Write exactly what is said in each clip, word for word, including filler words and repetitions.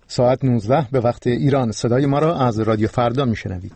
ساعت نوزده به وقت ایران. صدای ما را از رادیو فردا میشنوید.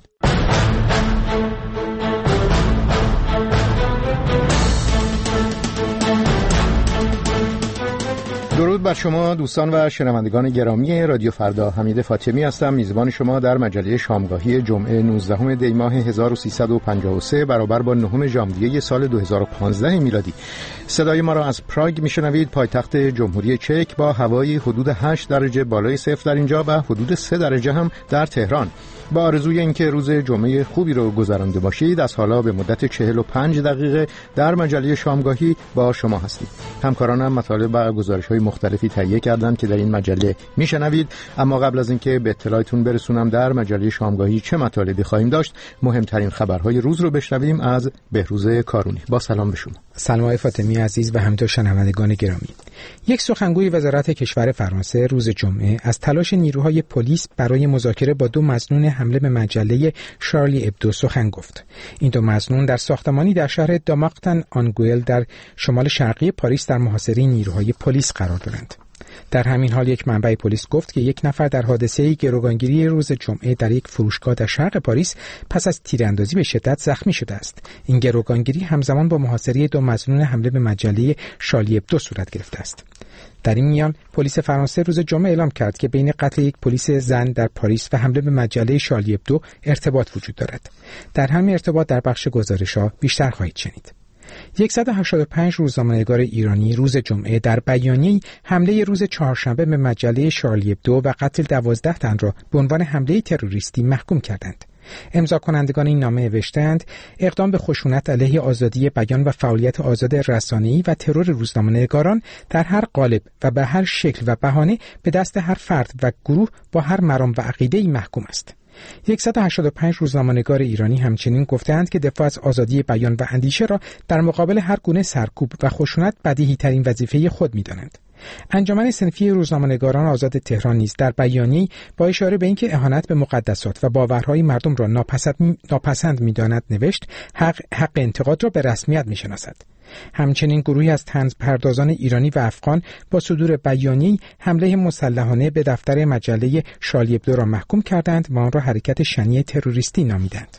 درود بر شما دوستان و شنوندگان گرامی رادیو فردا. حمید فاطمی هستم، میزبان شما در مجله شامگاهی جمعه نوزدهم دی ماه هزار و سیصد و پنجاه و سه برابر با نهم ژانویه سال دو هزار و پانزده میلادی. صدای ما را از پراگ میشنوید، پایتخت جمهوری چک، با هوای حدود هشت درجه بالای صفر در اینجا و حدود سه درجه هم در تهران. با آرزوی اینکه روز جمعه خوبی رو گذرانده باشید، از حالا به مدت چهل و پنج دقیقه در مجله شامگاهی با شما هستید. همکارانم مطالب و گزارش‌های مختلفی تهیه کردند که در این مجله میشنوید. اما قبل از اینکه به اطلاعتون برسونم در مجله شامگاهی چه مطالبی خواهیم داشت، مهمترین خبرهای روز رو بشنویم از بهروز کارونی. با سلام به شما. سلام آقای فاطمی عزیز و همینطور شنوندگان گرامی. یک سخنگوی وزارت کشور فرانسه روز جمعه از تلاش نیروهای پلیس برای مذاکره با دو مظنون حمله به مجله شارلی ابدو سخن گفت. این دو مظنون در ساختمانی در شهر داماقتن آنگوئل در شمال شرقی پاریس در محاصره نیروهای پلیس قرار دارند. در همین حال یک منبع پلیس گفت که یک نفر در حادثه گروگانگیری روز جمعه در یک فروشگاه در شرق پاریس پس از تیراندازی به شدت زخمی شده است. این گروگانگیری همزمان با محاصره دو مظنون حمله به مجله شارلی ابدو صورت گرفته است. در این میان پلیس فرانسه روز جمعه اعلام کرد که بین قتل یک پلیس زن در پاریس و حمله به مجله شارلی ابدو ارتباط وجود دارد. در همین ارتباط در بخش گزارش‌ها بیشتر خواهید شنید. صد و هشتاد و پنج روزنامه‌نگار ایرانی روز جمعه در بیانیه‌ای حمله روز چهارشنبه به مجله شارلی ابدو و قتل دوازده تن را به عنوان حمله تروریستی محکوم کردند. امضا کنندگان این نامه نوشتند اقدام به خشونت علیه آزادی بیان و فعالیت آزاد رسانه‌ای و ترور روزنامه‌نگاران در هر قالب و به هر شکل و بهانه به دست هر فرد و گروه با هر مرام و عقیده‌ای محکوم است. صد و هشتاد و پنج روزنامه‌نگار ایرانی همچنین گفتند که دفاع از آزادی بیان و اندیشه را در مقابل هر گونه سرکوب و خشونت بدیهی‌ترین وظیفه خود می‌دانند. انجمن صنفی روزنامه‌نگاران آزاد تهران نیز در بیانیه‌ای با اشاره به اینکه اهانت به مقدسات و باورهای مردم را ناپسند ناپسند می‌داند نوشت حق حق انتقاد را به رسمیت می‌شناسد. همچنین گروهی از طنز پردازان ایرانی و افغان با صدور بیانیه‌ای حمله مسلحانه به دفتر مجله شارلی ابدو را محکوم کردند و آن را حرکت شنیع تروریستی نامیدند.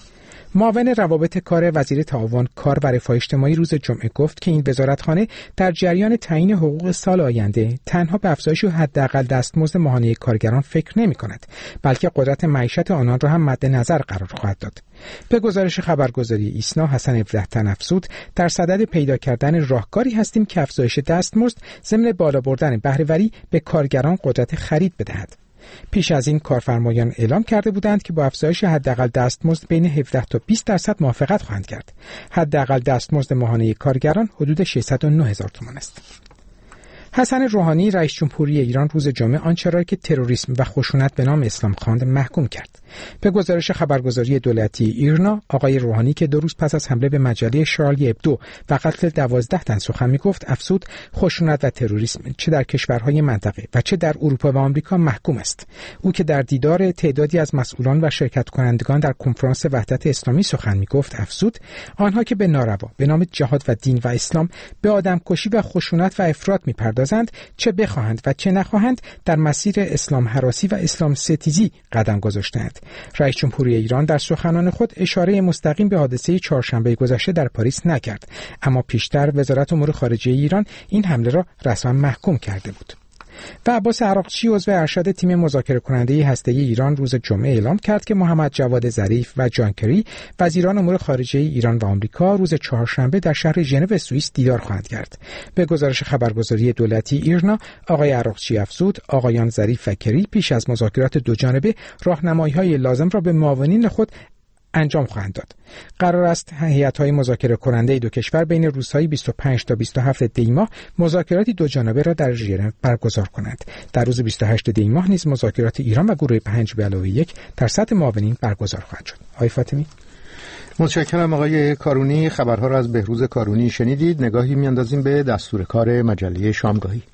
معاون روابط کار وزیر تعاون کار و رفاه اجتماعی روز جمعه گفت که این وزارتخانه در جریان تعیین حقوق سال آینده تنها به افزایش حداقل دستمزد ماهانه کارگران فکر نمی‌کند، بلکه قدرت معیشت آنان را هم مد نظر قرار خواهد داد. به گزارش خبرگزاری ایسنا، حسن هفده تن افزود در صدد پیدا کردن راهکاری هستیم که افزایش دستمزد ضمن بالا بردن بهره‌وری به کارگران قدرت خرید بدهد. پیش از این کارفرمایان اعلام کرده بودند که با افزایش حداقل دستمزد بین هفده تا بیست درصد موافقت خواهند کرد. حداقل دستمزد ماهانه کارگران حدود ششصد و نه هزار تومان است. حسن روحانی رئیس جمهوری ایران روز جمعه آنچه را که تروریسم و خشونت به نام اسلام خواند محکوم کرد. به گزارش خبرگزاری دولتی ایرنا، آقای روحانی که دو روز پس از حمله به مجله شارلی ابدو و قتل دوازده تن سخن می‌گفت، افزود خشونت و تروریسم چه در کشورهای منطقه و چه در اروپا و آمریکا محکوم است. او که در دیدار تعدادی از مسئولان و شرکت کنندگان در کنفرانس وحدت اسلامی سخن می‌گفت، افزود آنها که به ناروا به نام جهاد و دین و اسلام به آدمکشی و خشونت و افراط می‌پردازند، چه بخواهند و چه نخواهند در مسیر اسلام هراسی و اسلام ستیزی قدم گذاشتند. رئیس جمهوری ایران در سخنان خود اشاره مستقیم به حادثه چهارشنبه گذشته در پاریس نکرد، اما پیشتر وزارت امور خارجه ایران این حمله را رسما محکوم کرده بود. و عباس عراقچی عضو ارشد تیم مذاکره کننده هسته‌ای ایران روز جمعه اعلام کرد که محمد جواد ظریف و جان کری وزیران امور خارجه ایران و آمریکا روز چهارشنبه در شهر ژنو سوئیس دیدار خواهند کرد. به گزارش خبرگزاری دولتی ایرنا، آقای عراقچی افزود آقایان ظریف و کری پیش از مذاکرات دوجانبه راهنمایی‌های لازم را به معاونین خود انجام خواهند داد. قرار است هیئت‌های مذاکره کننده دو کشور بین روزهای بیست و پنج تا بیست و هفت دی ماه مذاکراتی دو جانبه را در ژنو برگزار کنند. در روز بیست و هشت دی ماه نیز مذاکرات ایران و گروه پنج به علاوه یک در سطح معاونین برگزار خواهد شد. آقای فاطمی، متشکرم آقای کارونی. خبرها را از بهروز کارونی شنیدید. نگاهی میاندازیم به دستور کار مجله شامگاهی.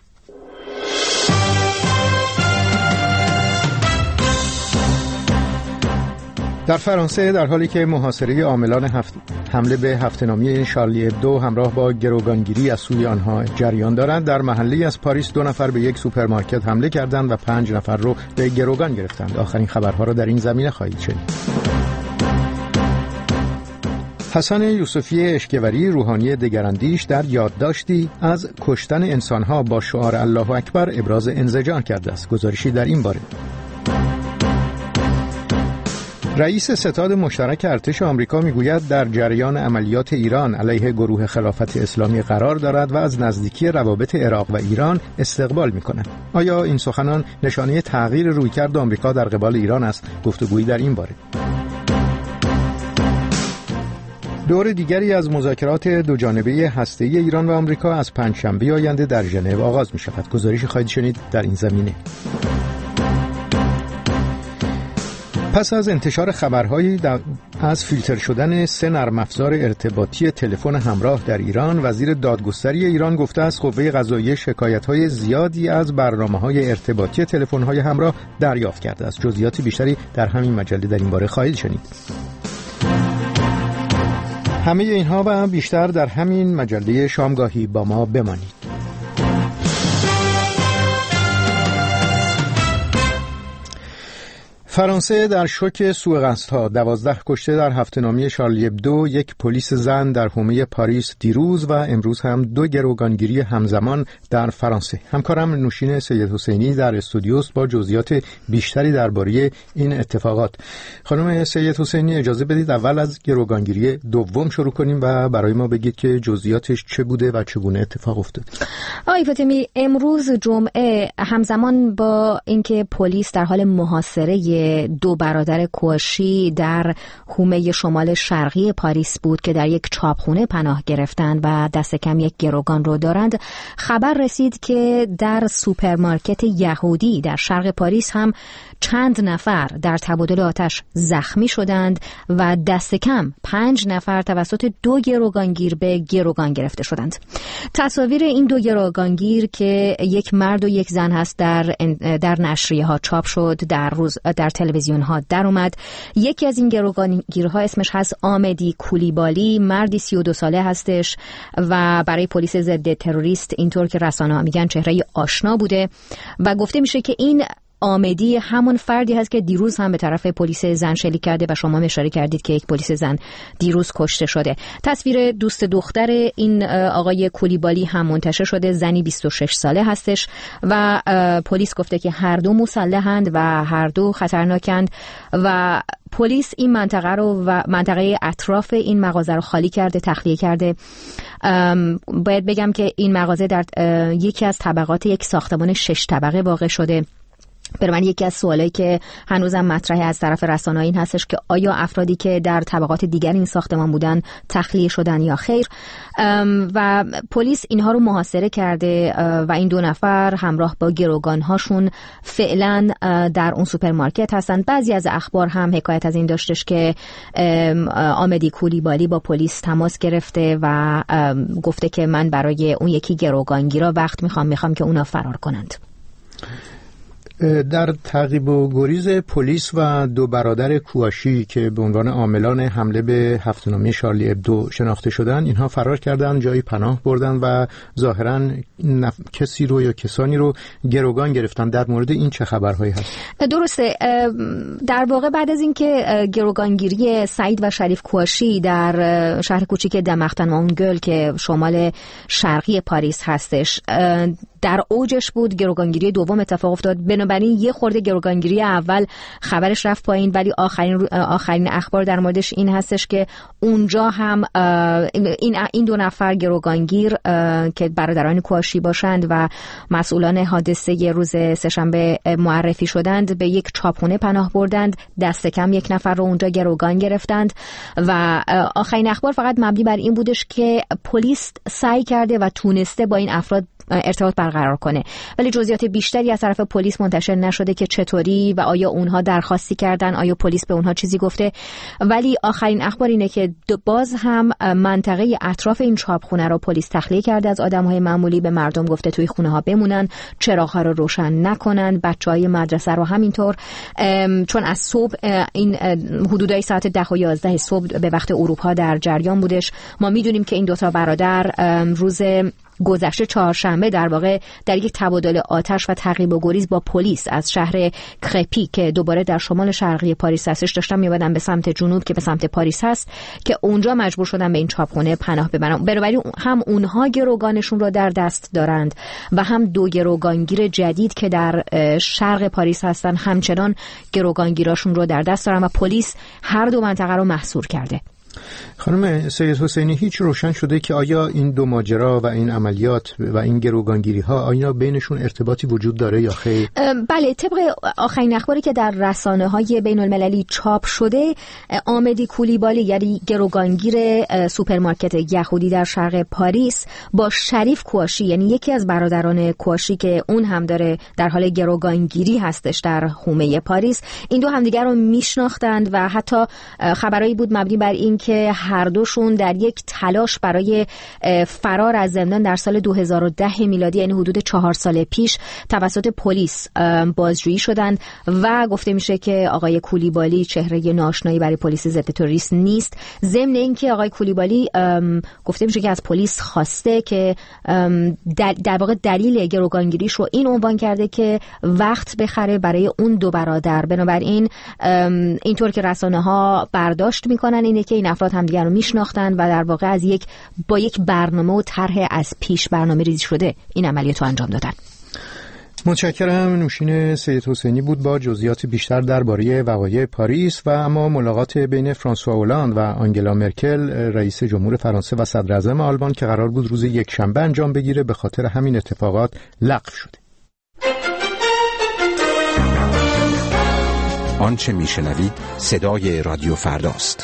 در فرانسه در حالی که محاصره عاملان هفت... حمله به هفته‌نامه شارلی ابدو همراه با گروگانگیری از سوی آنها جریان دارد، در محله از پاریس دو نفر به یک سوپرمارکت حمله کردند و پنج نفر رو به گروگان گرفتند. آخرین خبرها را در این زمینه خواهید شنید. حسن یوسفی اشکوری، روحانی دگراندیش، در یادداشتی از کشتن انسانها با شعار الله اکبر ابراز انزجار کرده است. گزارشی در این باره. رئیس ستاد مشترک ارتش آمریکا میگوید در جریان عملیات ایران علیه گروه خلافت اسلامی قرار دارد و از نزدیکی روابط عراق و ایران استقبال می‌کند. آیا این سخنان نشانه تغییر رویکرد آمریکا در قبال ایران است؟ گفتگویی در این باره. دور دیگری از مذاکرات دوجانبه هسته‌ای ایران و آمریکا از پنجشنبه آینده در ژنو آغاز می‌شود. گزارشی خواهید شنید در این زمینه. پس از انتشار خبرهایی از فیلتر شدن سه نرم افزار ارتباطی تلفن همراه در ایران، وزیر دادگستری ایران گفته است قوه قضاییه شکایت‌های زیادی از برنامه‌های ارتباطی تلفن‌های همراه دریافت کرده است. جزئیات بیشتری در همین مجله در این باره خواهید شنید. همه اینها و بیشتر در همین مجله شامگاهی با ما بمانید. فرانسه در شوک سوء قصدها، دوازده کشته در هفته‌نامه شارلی ابدو، یک پلیس زن در حومه پاریس دیروز و امروز هم دو گروگانگیری همزمان در فرانسه. همکارم نوشین سید حسینی در استودیوست با جزئیات بیشتری درباره این اتفاقات. خانم سید حسینی، اجازه بدید اول از گروگانگیری دوم شروع کنیم و برای ما بگید که جزئیاتش چه بوده و چگونه اتفاق افتاد. آقای فاطمی، امروز جمعه همزمان با اینکه پلیس در حال محاصره دو برادر کواشی در حومه شمال شرقی پاریس بود که در یک چاپخونه پناه گرفتند و دست کم یک گروگان رو دارند، خبر رسید که در سوپرمارکت یهودی در شرق پاریس هم چند نفر در تبادل آتش زخمی شدند و دست کم پنج نفر توسط دو گروگانگیر به گروگان گرفته شدند. تصاویر این دو گروگانگیر که یک مرد و یک زن هست در در نشریه ها چاپ شد، در روز در تلویزیون ها در اومد. یکی از این گروگانگیرها اسمش هست آمدی کولیبالی، مردی سی و دو ساله هستش و برای پلیس ضد تروریست اینطور که رسانه‌ها میگن چهره آشنا بوده و گفته میشه که این آمدی همون فردی هست که دیروز هم به طرف پلیس زن شلیک کرده و شما اشاره کردید که یک پلیس زن دیروز کشته شده. تصویر دوست دختر این آقای کولیبالی هم منتشر شده، زنی بیست و شش ساله هستش و پلیس گفته که هر دو مسلحند و هر دو خطرناکند و پلیس این منطقه رو و منطقه اطراف این مغازه رو خالی کرده، تخلیه کرده. باید بگم که این مغازه در یکی از طبقات یک ساختمان شش طبقه واقع شده. برای من یکی از سوالایی که هنوزم مطرحه از طرف رسانه‌ها این هستش که آیا افرادی که در طبقات دیگر این ساختمان بودن تخلیه شدن یا خیر، و پلیس اینها رو محاصره کرده و این دو نفر همراه با گروگان‌هاشون فعلا در اون سوپرمارکت هستن. بعضی از اخبار هم حکایت از این داشتش که آمدی کولیبالی با پلیس تماس گرفته و گفته که من برای اون یکی گروگانگیرا وقت میخوام میخوام که اونا فرار کنند. در تعقیب و گریز پلیس و دو برادر کواشی که به عنوان عاملان حمله به هفته‌نامه شارلی ابدو شناخته شدند، اینها فرار کردند، جایی پناه بردن و ظاهراً نف... کسی رو یا کسانی رو گروگان گرفتن. در مورد این چه خبرهایی هست؟ درسته، در واقع بعد از اینکه گروگانگیری سعید و شریف کواشی در شهر کوچیک دمختن مانگل که شمال شرقی پاریس هستش در اوجش بود، گروگانگیری دوم اتفاق افتاد. بنابراین یه خورده گروگانگیری اول خبرش رفت پایین، ولی آخرین آخرین اخبار در موردش این هستش که اونجا هم این این دو نفر گروگانگیر که برادران کواشی باشند و مسئولان حادثه روز سه‌شنبه معرفی شدند به یک چاپخونه پناه بردند، دست کم یک نفر رو اونجا گروگان گرفتند و آخرین اخبار فقط مبنی بر این بودش که پلیس سعی کرده و تونسته با این افراد ارتباط برقرار کنه، ولی جزئیات بیشتری از طرف پلیس منتشر منتشر نشده که چطوری و آیا اونها درخواستی کردن، آیا پلیس به اونها چیزی گفته. ولی آخرین اخبار اینه که باز هم منطقه اطراف این چاپخونه رو پلیس تخلیه کرده از آدم‌های معمولی، به مردم گفته توی خونه ها بمونن، چراغ‌ها رو روشن نکنن، بچه‌های مدرسه رو همینطور، چون از صبح این حدودای ساعت ده و یازده صبح به وقت اروپا در جریان بودش. ما میدونیم که این دو تا برادر روز گذشته چهارشنبه در واقع در یک تبادل آتش و تعقیب و گریز با پلیس از شهر کرپی که دوباره در شمال شرقی پاریس هستش داشتن می‌بردن به سمت جنوب که به سمت پاریس هست، که اونجا مجبور شدن به این چاپخونه پناه ببرن. بنابراین هم اونها گروگانشون رو در دست دارند و هم دو گروگانگیر جدید که در شرق پاریس هستن همچنان گروگانگیراشون رو در دست دارن و پلیس هر دو منطقه رو محصور کرده. خانم سید حسینی، هیچ روشن شده که آیا این دو ماجرا و این عملیات و این گروگانگیری ها آیا بینشون ارتباطی وجود داره یا خیر؟ بله، طبق آخرین اخباری که در رسانه های بین المللی چاپ شده، آمدی کولیبالی یعنی گروگانگیر سوپرمارکت یهودی در شرق پاریس با شریف کواشی یعنی یکی از برادران کواشی که اون هم داره در حال گروگانگیری هستش در حومه پاریس، این دو همدیگر رو میشناختند و حتی خبرایی بود مبنی بر این که هر دوشون در یک تلاش برای فرار از زندان در سال دو هزار و ده میلادی یعنی حدود چهار سال پیش توسط پلیس بازجویی شدند و گفته میشه که آقای کولیبالی چهره ناآشنایی برای پلیس ضد تروریست نیست. ضمن اینکه آقای کولیبالی گفته میشه که از پلیس خواسته که در واقع دلیل گروگانگیریش رو این عنوان کرده که وقت بخره برای اون دو برادر. بنابراین اینطور که رسانه ها برداشت میکنن اینه که این افراد همدیگر رو میشناختن و در واقع از یک با یک برنامه و طرح از پیش برنامه ریزی شده این عملیات رو انجام دادن. متشکرم. نوشین سید حسینی بود با جزئیات بیشتر درباره وقایع پاریس. و اما ملاقات بین فرانسوا اولاند و آنگلا مرکل رئیس جمهور فرانسه و صدر اعظم آلمان که قرار بود روز یکشنبه انجام بگیره به خاطر همین اتفاقات لغو شده. آنچه میشنوید صدای رادیو فرداست.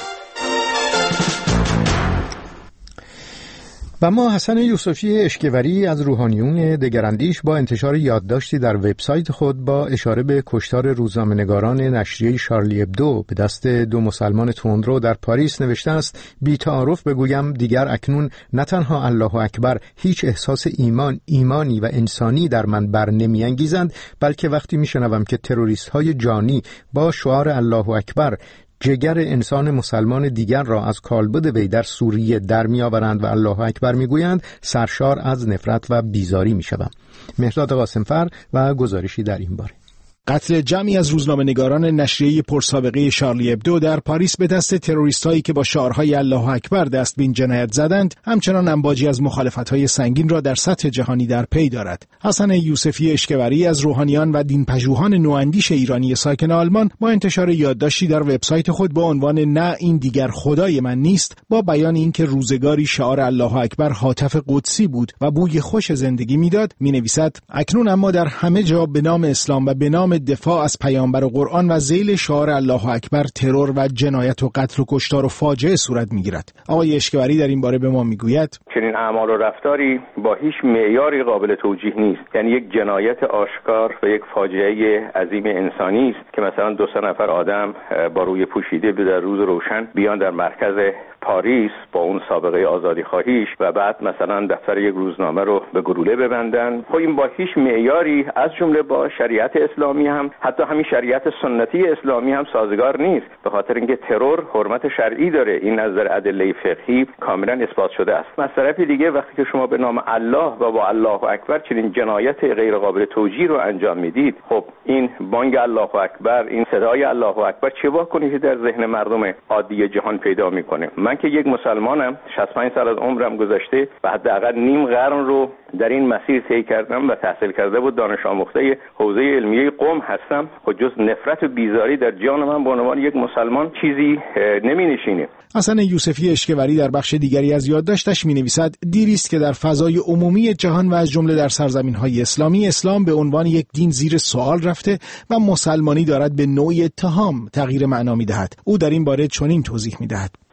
و ما حسن یوسفی اشکوری از روحانیون دگراندیش با انتشار یادداشتی در وبسایت خود با اشاره به کشتار روزنامه‌نگاران نشریه شارلی ابدو به دست دو مسلمان تندرو در پاریس نوشته است: بی تعارف بگویم دیگر اکنون نه تنها الله اکبر هیچ احساس ایمان ایمانی و انسانی در من بر نمی‌انگیزند، بلکه وقتی میشنوم که تروریست‌های جانی با شعار الله اکبر جگر انسان مسلمان دیگر را از کالبد وی در سوریه در می آورند و الله اکبر می گویند، سرشار از نفرت و بیزاری می شدم. مهرداد قاسمفر و گزارشی در این باره. قتل جمعی از روزنامه‌نگاران نشریه پرسابقه شارلی ابدو در پاریس به دست تروریست‌هایی که با شعارهای الله اکبر دست به این جنایت زدند، همچنان امواجی از مخالفت‌های سنگین را در سطح جهانی در پی دارد. حسن یوسفی اشکوری از روحانیان و دینپژوهان نواندیش ایرانی ساکن آلمان با انتشار یادداشتی در وبسایت خود با عنوان نه این دیگر خدای من نیست، با بیان اینکه روزگاری شعار الله اکبر هاتف قدسی بود و بوی خوش زندگی میداد، می‌نویسد: اکنون اما در همه جا به نام اسلام و به نام دفاع از پیامبر و قرآن و ذیل شعار الله اکبر ترور و جنایت و قتل و کشتار و فاجعه صورت میگیرد. آقای اشکوری در این باره به ما میگوید: چنین اعمال و رفتاری با هیچ معیاری قابل توجیه نیست. یعنی یک جنایت آشکار و یک فاجعه عظیم انسانی است که مثلا دو سه نفر آدم با روی پوشیده به در روز روشن بیان در مرکز پاریس با اون سابقه آزادی خواهیش و بعد مثلا دفتر یک روزنامه رو به گلوله ببندن. خب این با هیچ معیاری از جمله با شریعت اسلامی هم، حتی همین شریعت سنتی اسلامی هم سازگار نیست، به خاطر اینکه ترور حرمت شرعی داره. این از نظر ادله فقهی کاملا اثبات شده است. از طرف دیگه وقتی که شما به نام الله و با الله اکبر چنین جنایت غیر قابل توجیه رو انجام میدید، خب این بانگ الله اکبر، این صدای الله اکبر چه واکنشی که در ذهن مردم عادی جهان پیدا میکنه؟ من که یک مسلمانم، شصت و پنج سال از عمرم گذشته و حداقل نیم قرن رو در این مسیر طی کردم و تحصیل کرده بود دانش آموخته حوزه علمیه قم هستم. خود جز نفرت و بیزاری در جان من به عنوان یک مسلمان چیزی نمی نشینه. حسن یوسفی اشکوری در بخش دیگری از یادداشتش می‌نویسد: دیریست که در فضای عمومی جهان و از جمله در سرزمین‌های اسلامی، اسلام به عنوان یک دین زیر سوال رفته و مسلمانی دارد به نوعی اتهام تغییر معنا می‌دهد. او در این باره چنین توضیح می‌دهد: ببین اینکه یه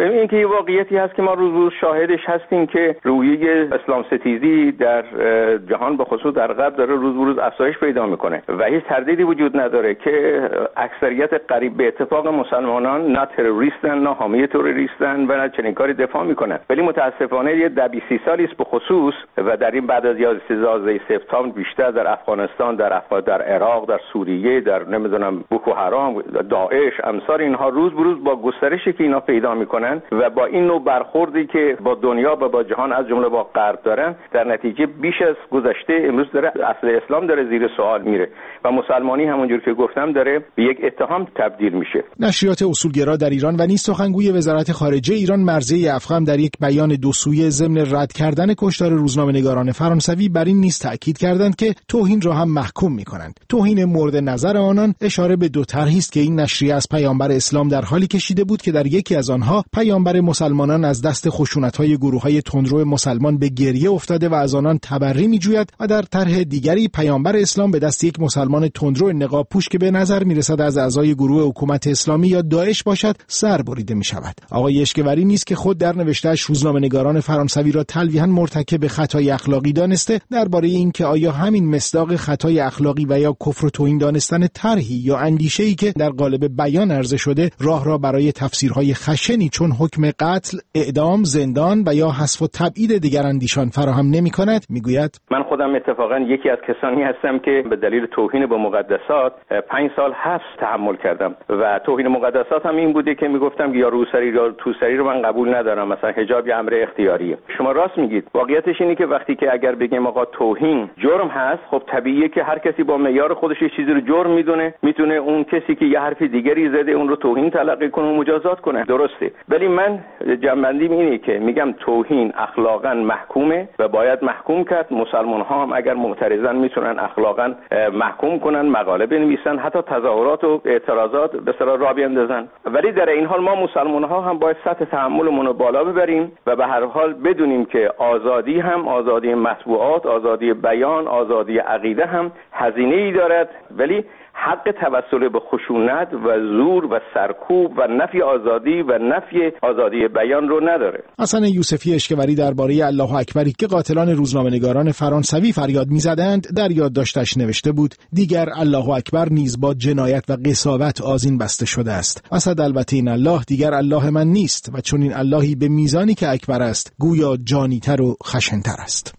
واقعیتی هست که ما روز روز شاهدش هستیم که روحیه اسلام ستیزی در جهان به خصوص در غرب داره روز روز افزایش پیدا میکنه و هیچ تردیدی وجود نداره که اکثریت قریب به اتفاق مسلمانان نه تروریستن نه حامی تروریستن و نه چنین کاری دفاع میکنن. ولی متاسفانه یه ده بیست سالی است به خصوص و در این بعد از یازده سپتامبر بیشتر در افغانستان، در افغان، در عراق، در سوریه، در نمیدونم بوکو حرام، داعش، امثال اینها روز به روز با گسترشی که اینا پیدا میکنن و با این نوع برخوردی که با دنیا و با جهان از جمله با غرب دارن، در نتیجه بیش از گذشته امروز داره اصل اسلام داره زیر سوال میره و مسلمانی همونجور که گفتم داره به یک اتهام تبدیل میشه. نشریات اصولگرا در ایران و نیز سخنگوی وزارت خارجه ایران مرضیه افخم در یک بیان دو سویه ضمن رد کردن کشتار روزنامه‌نگاران فرانسوی بر این نیز تاکید کردند که توهین را هم محکوم می‌کنند. توهین مورد نظر آنان اشاره به دو طرحی است که این نشریه از پیامبر اسلام در حالی کشیده بود که در یکی از آنها پیامبر مسلمانان از دست خشونت‌های گروه‌های تندرو مسلمان به گریه افتاده و از آنان تبری می‌جوید و در طرح دیگری پیامبر اسلام به دست یک مسلمان تندرو نقاب‌پوش که به نظر می‌رسد از اعضای گروه حکومت اسلامی یا داعش باشد سر بریده می‌شود. آقای اشکوری نیز که خود در نوشته‌اش روزنامه‌نگاران فرانسوی را تلویحاً مرتکب خطای اخلاقی دانسته، درباره اینکه آیا همین مصداق خطای اخلاقی و یا کفر و توهین دانستن طرحی یا اندیشه‌ای که در قالب بیان عرضه شده راه را برای تفسیرهای خشنی چون حکم قتل، اعدام، زندان و یا حذف و تبعید دیگر اندیشان فراهم نمی‌کند، میگوید من خودم اتفاقا یکی از کسانی هستم که به دلیل توهین به مقدسات پنج سال حبس تحمل کردم و توهین مقدسات هم این بوده که میگفتم یا روسری یا توسری رو من قبول ندارم، مثلا حجاب یه امر اختیاریه. شما راست میگید. واقعیتش اینه که وقتی که اگر بگیم آقا توهین جرم هست، خب طبیعیه که هر کسی با معیار خودش یه چیزی رو جرم میدونه، میتونه اون کسی که یه حرف دیگری زده اون رو توهین تلقی کنه و مجازات کنه. درسته. ولی من جنبندیم اینه که میگم توهین اخلاقا محکومه و باید محکوم کرد. مسلمان ها هم اگر معترضن میتونن اخلاقا محکوم کنن، مقاله بنویسن، حتی تظاهرات و اعتراضات به اصطلاح راه بیندازن. ولی در این حال ما مسلمان ها هم باید سطح تحملمون رو بالا ببریم و به هر حال بدونیم که آزادی هم، آزادی مطبوعات، آزادی بیان، آزادی عقیده هم هزینه‌ای دارد، ولی حق توسل به خشونت و زور و سرکوب و نفی آزادی و نفی آزادی بیان رو نداره. حسن یوسفی اشکوری درباره الله اکبری که قاتلان روزنامه‌نگاران فرانسوی فریاد می‌زدند در یادداشتش نوشته بود: دیگر الله اکبر نیز با جنایت و قساوت آذین بسته شده است. اسد البته این الله دیگر الله من نیست و چون این اللهی به میزانی که اکبر است گویا جانی‌تر و خشن‌تر است.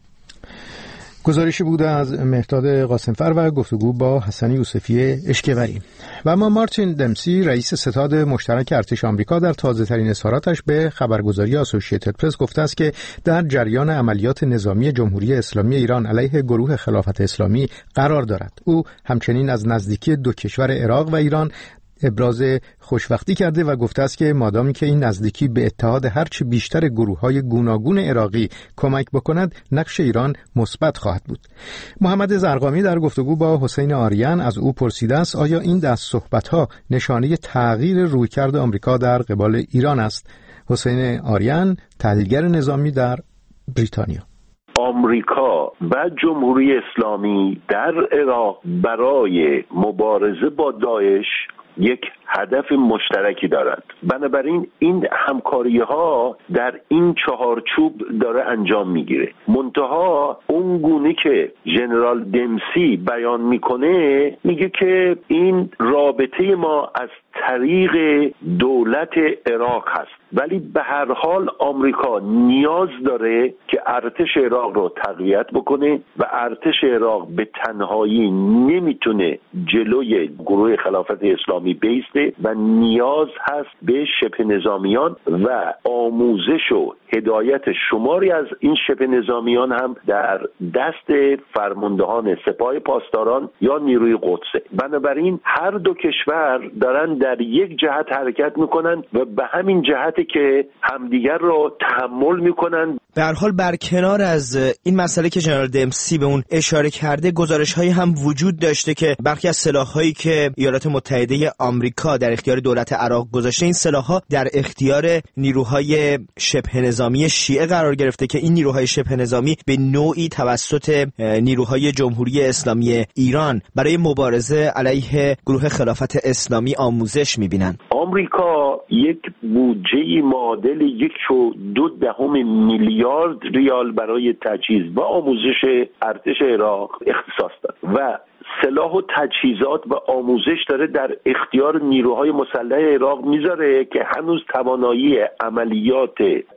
گزارشی بوده از مهرداد قاسمفر و گفتگو با حسن یوسفی اشکوری. و اما مارتین دمسی رئیس ستاد مشترک ارتش آمریکا در تازه‌ترین اظهاراتش به خبرگزاری اسوسییتد پرس گفته است که در جریان عملیات نظامی جمهوری اسلامی ایران علیه گروه خلافت اسلامی قرار دارد. او همچنین از نزدیکی دو کشور عراق و ایران ابراز خوشبختی کرده و گفته است که مادامی که این نزدیکی به اتحاد هرچه بیشتر گروه‌های گوناگون عراقی کمک بکند، نقش ایران مثبت خواهد بود. محمد زرقامی در گفتگو با حسین آریان از او پرسیده است آیا این دست صحبت‌ها نشانه تغییر رویکرد آمریکا در قبال ایران است؟ حسین آریان، تحلیلگر نظامی در بریتانیا: آمریکا و جمهوری اسلامی در عراق برای مبارزه با داعش یک هدف مشترکی دارند. بنابراین این همکاری ها در این چهارچوب داره انجام میگیره. منتها اون گونه که ژنرال دمسی بیان میکنه میگه که این رابطه ما از طریق دولت عراق هست، ولی به هر حال آمریکا نیاز داره که ارتش عراق رو تقویت بکنه و ارتش عراق به تنهایی نمیتونه جلوی گروه خلافت اسلامی بیسته و نیاز هست به شبه نظامیان و آموزش و هدایت شماری از این شبه نظامیان هم در دست فرماندهان سپاه پاسداران یا نیروی قدسه. بنابراین هر دو کشور دارن در یک جهت حرکت میکنن و به همین جهتی که همدیگر رو تحمل میکنن. به هر حال برکنار از این مسئله که جنرال دمسی به اون اشاره کرده، گزارش‌هایی هم وجود داشته که برخی از سلاح‌هایی که ایالات متحده آمریکا در اختیار دولت عراق گذاشته، این سلاح‌ها در اختیار نیروهای شبه نظامی شیعه قرار گرفته که این نیروهای شبه نظامی به نوعی توسط نیروهای جمهوری اسلامی ایران برای مبارزه علیه گروه خلافت اسلامی آموزش می‌بینن. آمریکا یک بودجه معادل یک و دو دهم میلیارد ریال برای تجهیز و آموزش ارتش عراق اختصاص داد و سلاح و تجهیزات و آموزش داره در اختیار نیروهای مسلح عراق میذاره که هنوز توانایی عملیات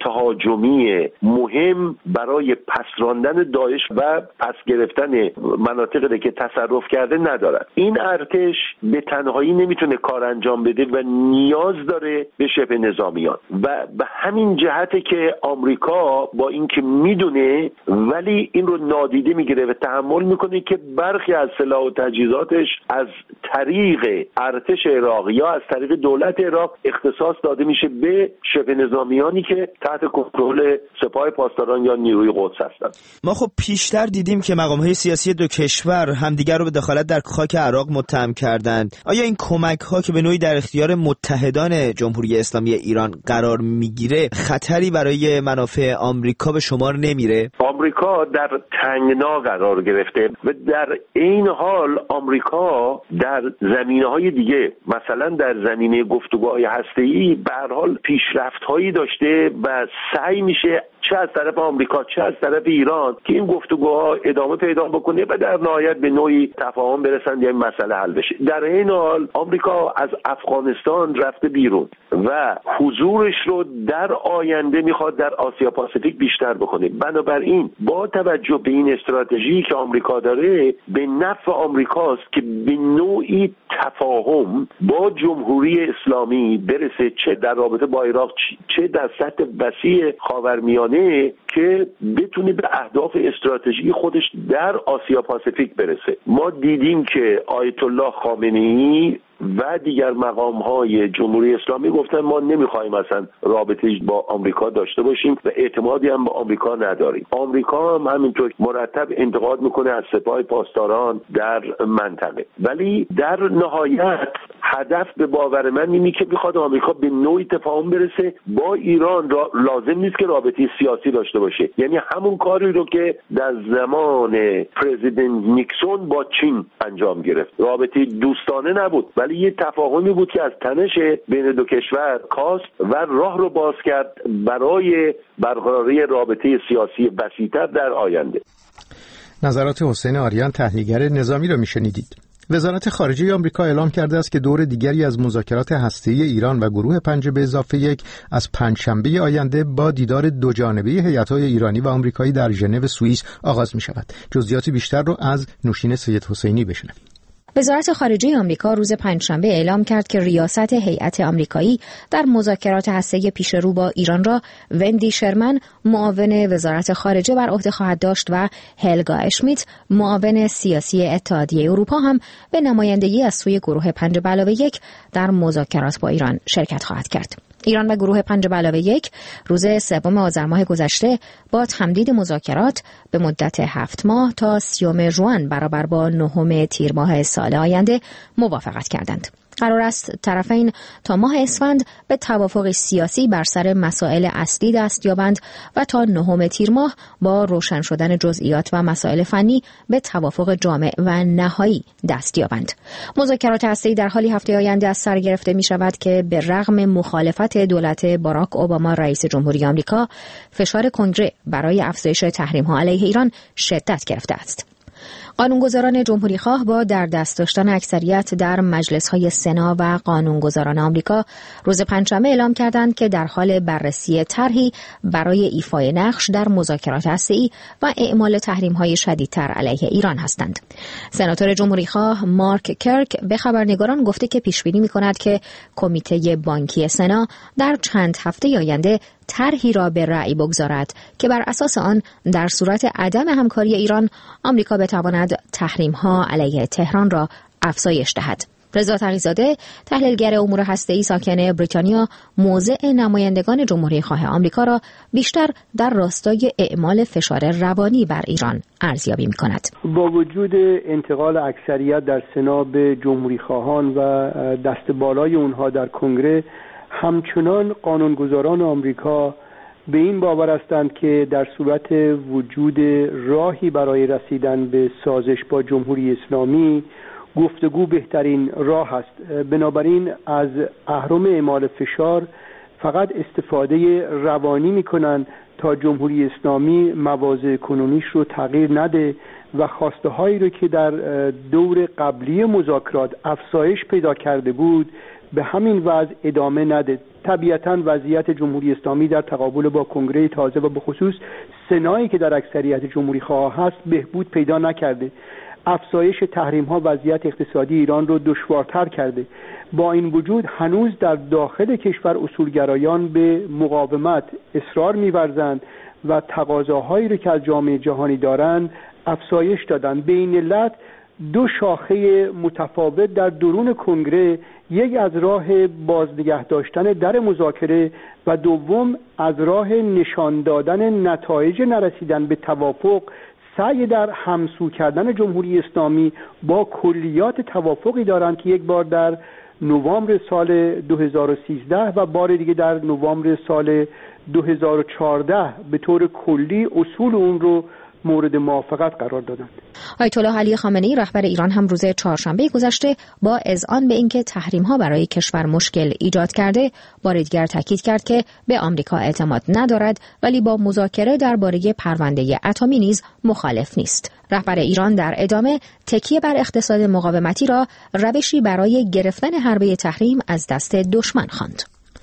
تهاجمی مهم برای پس راندن داعش و پس گرفتن مناطقی که تصرف کرده ندارد. این ارتش به تنهایی نمیتونه کار انجام بده و نیاز داره به شبه نظامیان و به همین جهته که آمریکا با اینکه میدونه ولی این رو نادیده میگیره و تحمل میکنه که برخی از سلاح و تجهیزاتش از طریق ارتش عراق یا از طریق دولت عراق اختصاص داده میشه به شبه نظامیانی که تحت کنترل سپاه پاسداران یا نیروی قدس هستند. ما خب پیشتر دیدیم که مقام‌های سیاسی دو کشور همدیگر رو به دخالت در خاک عراق متهم کردند. آیا این کمک‌ها که به نوعی در اختیار متحدان جمهوری اسلامی ایران قرار میگیره خطری برای منافع آمریکا به شمار نمیره؟ آمریکا در تنگنا قرار گرفته و در این حال آمریکا در زمینه‌های دیگه مثلا در زمینه گفتگوهای هسته‌ای به هر حال پیشرفت‌هایی داشته و سعی میشه چه از طرف آمریکا چه از طرف ایران که این گفتگوها ادامه پیدا بکنه و در نهایت به نوعی تفاهم برسند یا این مسئله حل بشه. در این حال آمریکا از افغانستان رفته بیرون و حضورش رو در آینده میخواد در آسیا پاسیفیک بیشتر بکنه. بنابراین با توجه به این استراتژی که آمریکا داره به نفع آمریکاست که به نوعی تفاهم با جمهوری اسلامی برسه، چه در رابطه با عراق چه در سطح وسیع خاورمیانه، که بتونه به اهداف استراتژیک خودش در آسیا پاسیفیک برسه. ما دیدیم که آیت الله خامنه‌ای و دیگر مقام‌های جمهوری اسلامی گفتن ما نمی‌خوایم اصلا رابطه با آمریکا داشته باشیم و اعتمادی هم به آمریکا نداریم. آمریکا هم همینطور مرتب انتقاد میکنه از سپاه پاسداران در منطقه، ولی در نهایت هدف به باور من اینه که میخواد آمریکا به نوعی تفاهم برسه با ایران. را لازم نیست که رابطه سیاسی داشته باشه، یعنی همون کاری رو که در زمان پرزیدنت نیکسون با چین انجام گرفت. رابطه دوستانه نبود ولی یه تفاهمی بود که از تنش بین دو کشور کاست و راه رو باز کرد برای برقراری رابطه سیاسی وسیع‌تر در آینده. نظرات حسین آریان تحلیلگر نظامی رو میشنیدید. وزارت خارجه آمریکا اعلام کرده است که دور دیگری از مذاکرات هسته‌ای ایران و گروه پنج به اضافه یک از پنجشنبه آینده با دیدار دو جانبه هیئت‌های ایرانی و آمریکایی در ژنو سوئیس آغاز می‌شود. جزئیات بیشتر رو از نوشین سید حسینی بشنویم. وزارت خارجه آمریکا روز پنجشنبه اعلام کرد که ریاست هیئت آمریکایی در مذاکرات هسته‌ای پیشرو با ایران را وندی شرمن معاون وزارت خارجه بر عهده خواهد داشت و هلگا اشمیت معاون سیاسی اتحادیه اروپا هم به نمایندگی از سوی گروه پنج به علاوه یک در مذاکرات با ایران شرکت خواهد کرد. ایران و گروه پنج به علاوه یک روز سوم آذر ماه گذشته با تمدید مذاکرات به مدت هفت ماه تا سیوم ژوئن برابر با نهم تیر ماه سال آینده موافقت کردند. قرار است طرفین تا ماه اسفند به توافق سیاسی بر سر مسائل اصلی دست یابند و تا نهم تیر ماه با روشن شدن جزئیات و مسائل فنی به توافق جامع و نهایی دست یابند. مذاکرات هسته‌ای در حالی هفته آینده از سر گرفته می شود که به رغم مخالفت دولت باراک اوباما رئیس جمهوری آمریکا، فشار کنگره برای افزایش تحریم‌ها علیه ایران شدت گرفته است. قانونگذاران جمهوری‌خواه با در دست داشتن اکثریت در مجلس‌های سنا و قانونگذاران آمریکا روز پنجشنبه اعلام کردند که در حال بررسی طرحی برای ایفای نقش در مذاکرات هسته‌ای و اعمال تحریم‌های شدیدتر علیه ایران هستند. سناتور جمهوری‌خواه مارک کرک به خبرنگاران گفته که پیش‌بینی می‌کند که کمیته بانکی سنا در چند هفته آینده طرحی را به رأی بگذارد که بر اساس آن در صورت عدم همکاری ایران، آمریکا بتواند تحریم‌ها علیه تهران را افزایش دهد. رضا تقی‌زاده، تحلیلگر امور هسته‌ای ساکن بریتانیا، موضع نمایندگان جمهوری‌خواه آمریکا را بیشتر در راستای اعمال فشار روانی بر ایران ارزیابی می‌کند. با وجود انتقال اکثریت در سنا به جمهوری‌خواهان و دست بالای اونها در کنگره، همچنان قانونگذاران آمریکا به این باور هستند که در صورت وجود راهی برای رسیدن به سازش با جمهوری اسلامی، گفتگو بهترین راه است. بنابراین از اهرم اعمال فشار فقط استفاده روانی میکنن تا جمهوری اسلامی مواضع کنونیش رو تغییر نده و خواسته هایی رو که در دور قبلی مذاکرات افزایش پیدا کرده بود به همین وضع ادامه نده. طبیعتاً وضعیت جمهوری اسلامی در تقابل با کنگره تازه و به خصوص سنایی که در اکثریت جمهوری خواه هست بهبود پیدا نکرده. افزایش تحریم ها وضعیت اقتصادی ایران رو دشوارتر کرده. با این وجود هنوز در داخل کشور اصولگرایان به مقاومت اصرار می‌ورزند و تقاضاهایی رو که از جامعه جهانی دارند افزایش دادن. به این علت دو شاخه متفاوت در درون کنگره، یک از راه بازنگه داشتن در مذاکره و دوم از راه نشان دادن نتایج نرسیدن به توافق، سعی در همسو کردن جمهوری اسلامی با کلیات توافقی دارند که یک بار در نوامبر سال دو هزار و سیزده و بار دیگه در نوامبر سال دو هزار و چهارده به طور کلی اصول اون رو مورد موافقت قرار دادند. آیت الله علی خامنه‌ای رهبر ایران هم روز چهارشنبه گذشته با اذعان به اینکه تحریم‌ها برای کشور مشکل ایجاد کرده، بار دیگر تاکید کرد که به آمریکا اعتماد ندارد ولی با مذاکره درباره پرونده اتمی نیز مخالف نیست. رهبر ایران در ادامه تکیه بر اقتصاد مقاومتی را روشی برای گرفتن حربه تحریم از دست دشمن خواند.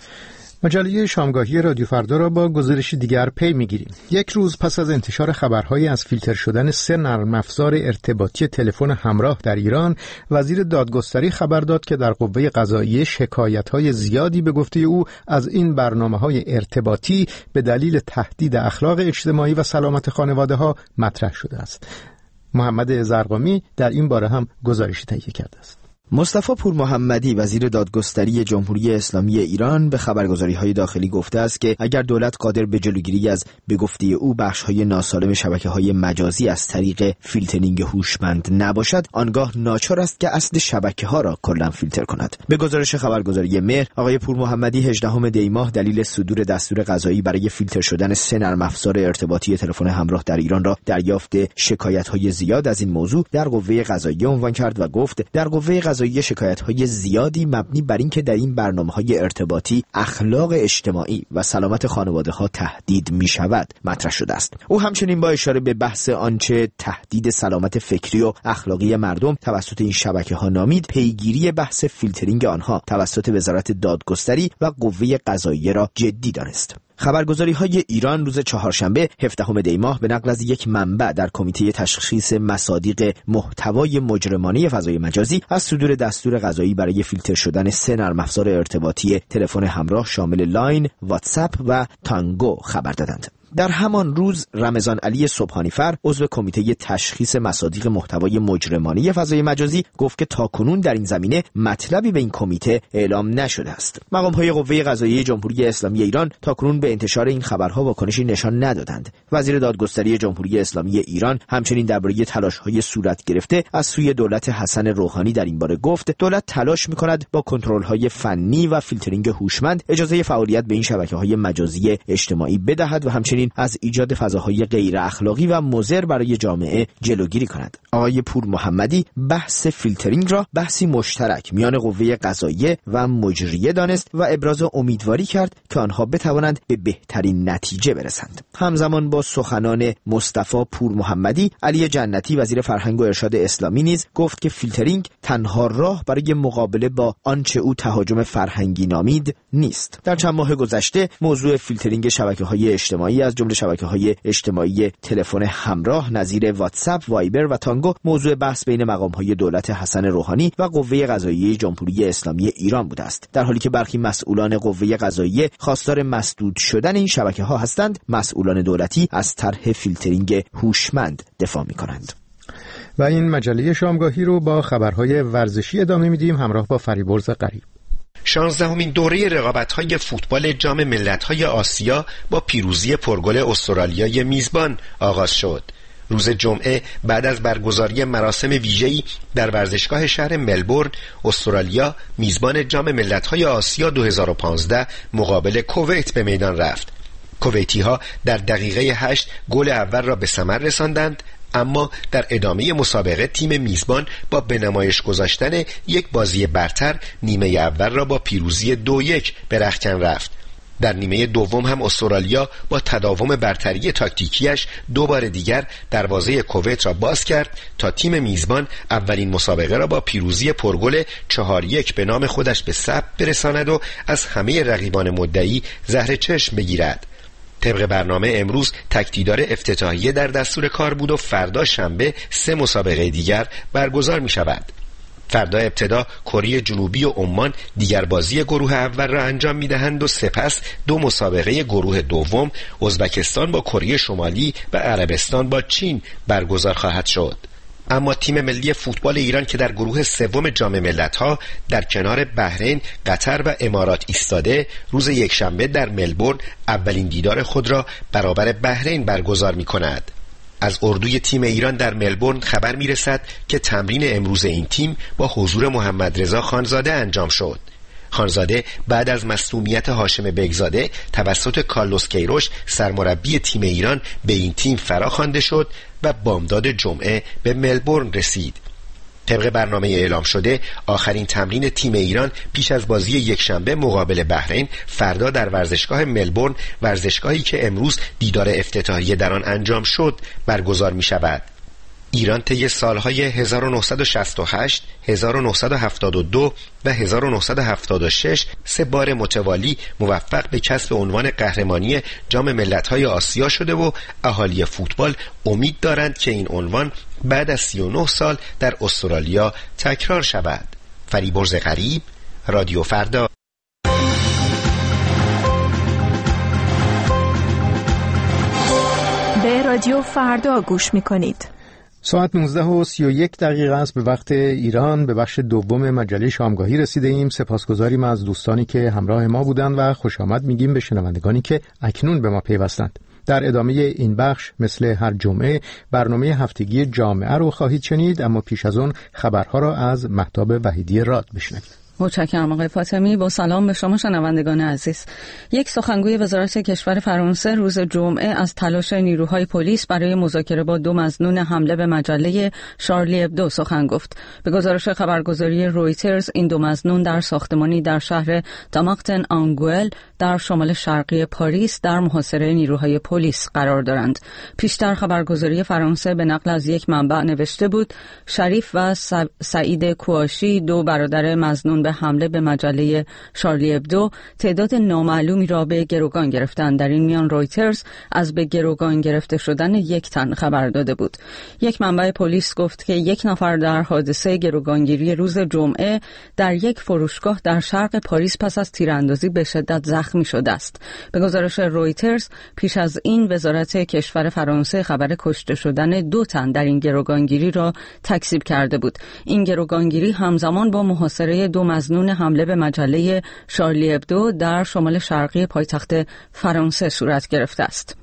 مجله شامگاهی رادیو فردا را با گزارشی دیگر پی می‌گیریم. یک روز پس از انتشار خبرهایی از فیلتر شدن سه نرم افزار ارتباطی تلفن همراه در ایران، وزیر دادگستری خبر داد که در قوه قضاییه شکایت‌های زیادی به گفته او از این برنامه‌های ارتباطی به دلیل تهدید اخلاق اجتماعی و سلامت خانواده‌ها مطرح شده است. محمد زرقامی در این باره هم گزارشی تهیه کرده است. مصطفی پور محمدی وزیر دادگستری جمهوری اسلامی ایران به خبرگزاری‌های داخلی گفته است که اگر دولت قادر به جلوگیری از به گفته او بخش‌های ناسالم شبکه‌های مجازی از طریق فیلترینگ هوشمند نباشد، آنگاه ناچار است که اصل شبکه‌ها را کلاً فیلتر کند. به گزارش خبرگزاری مهر، آقای پور محمدی هجدهم دی ماه دلیل صدور دستور قضایی برای فیلتر شدن سه نرم افزار ارتباطی تلفن همراه در ایران را دریافت شکایت‌های زیاد از این موضوع در قوه قضاییه عنوان کرد و گفت در قوه قضاییه شکایت‌های زیادی مبنی بر اینکه در این برنامه‌های ارتباطی اخلاق اجتماعی و سلامت خانواده‌ها تهدید می‌شود مطرح شده است. او همچنین با اشاره به بحث آنچه تهدید سلامت فکری و اخلاقی مردم توسط این شبکه‌ها نامید، پیگیری بحث فیلترینگ آنها توسط وزارت دادگستری و قوه قضاییه را جدی دانست. خبرگزاری‌های ایران روز چهارشنبه هفدهم دی ماه به نقل از یک منبع در کمیته تشخیص مصادیق محتوای مجرمانه فضای مجازی از صدور دستور قضایی برای فیلتر شدن سه نرم افزار ارتباطی تلفن همراه شامل لاین، واتساپ و تانگو خبر دادند. در همان روز رمضان علی سبحانیفر عضو کمیته تشخیص مصادیق محتوای مجرمانه فضای مجازی گفت که تاکنون در این زمینه مطلبی به این کمیته اعلام نشده است. مقام‌های قوه قضاییه جمهوری اسلامی ایران تاکنون به انتشار این خبرها واکنشی نشان ندادند. وزیر دادگستری جمهوری اسلامی ایران همچنین درباره تلاش‌های صورت گرفته از سوی دولت حسن روحانی در این باره گفت دولت تلاش می‌کند با کنترل‌های فنی و فیلترینگ هوشمند اجازه فعالیت به این شبکه‌های مجازی اجتماعی بدهد و همچنین از ایجاد فضاهای غیر اخلاقی و مضر برای جامعه جلوگیری کند. آقای پور محمدی بحث فیلترینگ را بحثی مشترک میان قوه قضاییه و مجریه دانست و ابراز امیدواری کرد که آنها بتوانند به بهترین نتیجه برسند. همزمان با سخنان مصطفی پور محمدی، علی جنتی وزیر فرهنگ و ارشاد اسلامی نیز گفت که فیلترینگ تنها راه برای مقابله با آنچه او تهاجم فرهنگی نامید نیست. در چند ماه گذشته موضوع فیلترینگ شبکه‌های اجتماعی از جمله شبکه‌های اجتماعی تلفن همراه نظیر واتساپ، وایبر و تانگو موضوع بحث بین مقام‌های دولت حسن روحانی و قوه قضاییه جمهوری اسلامی ایران بوده است. در حالی که برخی مسئولان قوه قضاییه خواستار مسدود شدن این شبکه‌ها هستند، مسئولان دولتی از طرح فیلترینگ هوشمند دفاع می‌کنند. و این مجله شامگاهی رو با خبرهای ورزشی ادامه میدیم همراه با فریبرز قریب. شانزدهمین دوره رقابت‌های فوتبال جام ملت‌های آسیا با پیروزی پرگل استرالیای میزبان آغاز شد. روز جمعه بعد از برگزاری مراسم ویژه‌ای در ورزشگاه شهر ملبورن، استرالیا میزبان جام ملت‌های آسیا دو هزار و پانزده مقابل کویت به میدان رفت. کویتی‌ها در دقیقه هشت گل اول را به ثمر رساندند، اما در ادامه مسابقه تیم میزبان با به نمایش گذاشتن یک بازی برتر نیمه اول را با پیروزی دو یک به رختکن رفت. در نیمه دوم هم استرالیا با تداوم برتری تاکتیکیش دوباره دیگر دروازه کویت را باز کرد تا تیم میزبان اولین مسابقه را با پیروزی پرگل چهار یک به نام خودش به ثبت برساند و از همه رقیبان مدعی زهر چشم بگیرد. طبق برنامه امروز تکتیدار افتتاحیه در دستور کار بود و فردا شنبه سه مسابقه دیگر برگزار می شود. فردا ابتدا کره جنوبی و عمان دیگر بازی گروه اول را انجام می دهند و سپس دو مسابقه گروه دوم ازبکستان با کره شمالی و عربستان با چین برگزار خواهد شد. اما تیم ملی فوتبال ایران که در گروه سوم جام ملت‌ها در کنار بحرین، قطر و امارات ایستاده، روز یکشنبه در ملبورن اولین دیدار خود را برابر بحرین برگزار می‌کند. از اردوی تیم ایران در ملبورن خبر می‌رسد که تمرین امروز این تیم با حضور محمد رضا خانزاده انجام شد. خانزاده بعد از مصدومیت هاشم بگزاده توسط کارلوس کیروش سرمربی تیم ایران به این تیم فراخوانده شد و بامداد جمعه به ملبورن رسید. طبق برنامه اعلام شده آخرین تمرین تیم ایران پیش از بازی یکشنبه مقابل بحرین فردا در ورزشگاه ملبورن، ورزشگاهی که امروز دیدار افتتاحیه در آن انجام شد، برگزار می شود. ایران طی سالهای هزار و نهصد و شصت و هشت، هزار و نهصد و هفتاد و دو و هزار و نهصد و هفتاد و شش سه بار متوالی موفق به کسب عنوان قهرمانی جام ملت‌های آسیا شده و اهالی فوتبال امید دارند که این عنوان بعد از سی و نه سال در استرالیا تکرار شود. فریبرز غریب، رادیو فردا. به رادیو فردا گوش می‌کنید. ساعت نوزده و سی و یک دقیقه است به وقت ایران. به بخش دوم مجله شامگاهی رسیده ایم. سپاسگزاریم از دوستانی که همراه ما بودند و خوش آمد میگیم به شنوندگانی که اکنون به ما پیوستند. در ادامه این بخش مثل هر جمعه برنامه هفتگی جامعه رو خواهید شنید، اما پیش از اون خبرها را از مهتاب وحیدی راد بشنوید. متشکرم آقای فاطمی. با سلام به شما شنوندگان عزیز. یک سخنگوی وزارت کشور فرانسه روز جمعه از تلاش نیروهای پلیس برای مذاکره با دو مظنون حمله به مجله شارلی ابدو سخن گفت. به گزارش خبرگزاری رویترز این دو مظنون در ساختمانی در شهر داماقتن آنگوئل در شمال شرقی پاریس در محاصره نیروهای پلیس قرار دارند. پیشتر خبرگزاری فرانسه به نقل از یک منبع نوشته بود شریف و سعید کواشی، دو برادر مظنون به حمله به مجله شارلی ابدو، تعداد نامعلومی را به گروگان گرفتند. در این میان رویترز از به گروگان گرفته شدن یک تن خبر داده بود. یک منبع پلیس گفت که یک نفر در حادثه گروگانگیری روز جمعه در یک فروشگاه در شرق پاریس پس از تیراندازی به شدت زخمی شده است. به گزارش رویترز پیش از این وزارت کشور فرانسه خبر کشته شدن دو تن در این گروگانگیری را تکذیب کرده بود. این گروگانگیری همزمان با محاصره دو مظنون حمله به مجله شارلی ابدو در شمال شرقی پایتخت فرانسه صورت گرفته است.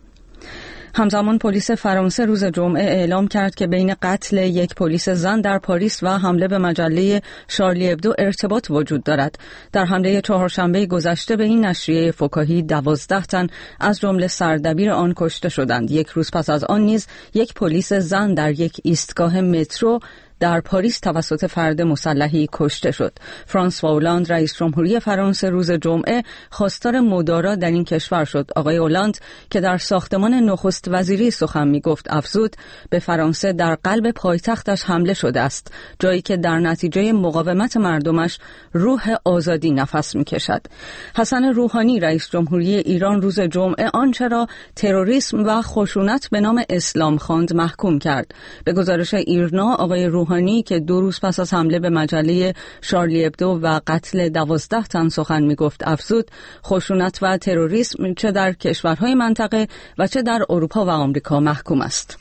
همزمان پلیس فرانسه روز جمعه اعلام کرد که بین قتل یک پلیس زن در پاریس و حمله به مجله شارلی ابدو ارتباط وجود دارد. در حمله چهارشنبه گذشته به این نشریه فکاهی دوازده تن از جمله سردبیر آن کشته شدند. یک روز پس از آن نیز یک پلیس زن در یک ایستگاه مترو در پاریس توسط فرد مسلحی کشته شد. فرانسوا اولاند رئیس جمهوری فرانسه روز جمعه خواستار مدارا در این کشور شد. آقای اولاند که در ساختمان نخست وزیری سخن می گفت افزود به فرانسه در قلب پایتختش حمله شده است، جایی که در نتیجه مقاومت مردمش روح آزادی نفس می کشد. حسن روحانی رئیس جمهوری ایران روز جمعه آنچه را تروریسم و خشونت به نام اسلام خواند محکوم کرد. به گزارش ایرنا آقای روحانی که دو روز پس از حمله به مجله شارلی ابدو و قتل دوازده تن سخن می گفت افزود خشونت و تروریسم چه در کشورهای منطقه و چه در اروپا و آمریکا محکوم است.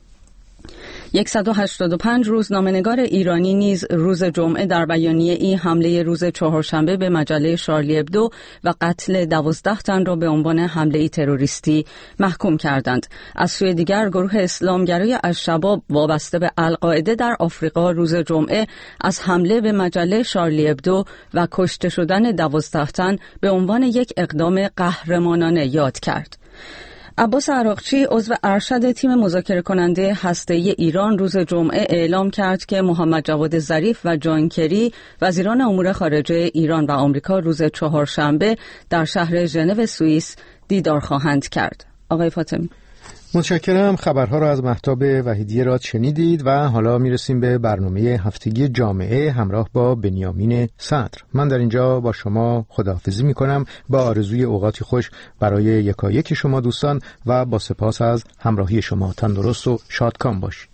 صد و هشتاد و پنج روزنامه‌نگار ایرانی نیز روز جمعه در بیانیه ای حمله روز چهارشنبه به مجله شارلی ابدو و قتل دوازده تن را به عنوان حمله تروریستی محکوم کردند. از سوی دیگر گروه اسلامگرای الشباب وابسته به القاعده در آفریقا روز جمعه از حمله به مجله شارلی ابدو و کشته شدن دوازده تن به عنوان یک اقدام قهرمانانه یاد کرد. عباس عراقچی عضو ارشد تیم مذاکره کننده هسته‌ای ایران روز جمعه اعلام کرد که محمد جواد ظریف و جان کری وزیران امور خارجه ایران و آمریکا روز چهارشنبه در شهر ژنو سوئیس دیدار خواهند کرد. آقای فاطمی. متشکرم. خبرها را از مهتاب وحیدی راد شنیدید و حالا میرسیم به برنامه هفتگی جامعه همراه با بنیامین صدر. من در اینجا با شما خداحافظی میکنم با آرزوی اوقاتی خوش برای یکایک شما دوستان و با سپاس از همراهی شما. تندرست و شادکام باشید.